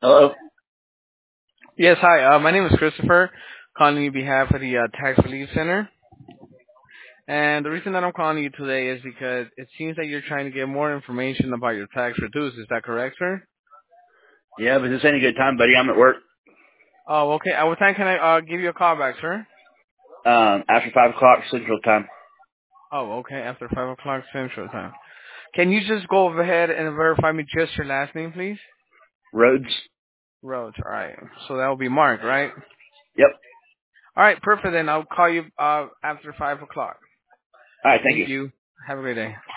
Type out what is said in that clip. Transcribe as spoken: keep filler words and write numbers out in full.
Hello? Yes, hi. Uh, my name is Christopher, calling you on behalf of the uh, Tax Relief Center. And the reason that I'm calling you today is because it seems that you're trying to get more information about your tax reduce. Is that correct, sir? Yeah, but this ain't a good time, buddy. I'm at work. Oh, okay. At what time can I uh, give you a call back, sir? Um, after five o'clock Central Time. Oh, okay. After five o'clock Central Time. Can you just go ahead and verify me just your last name, please? Roads? Rhodes. All right. So that will be Mark, right? Yep. All right. Perfect. Then I'll call you uh, after five o'clock. All right, thank you. Thank you. Have a great day.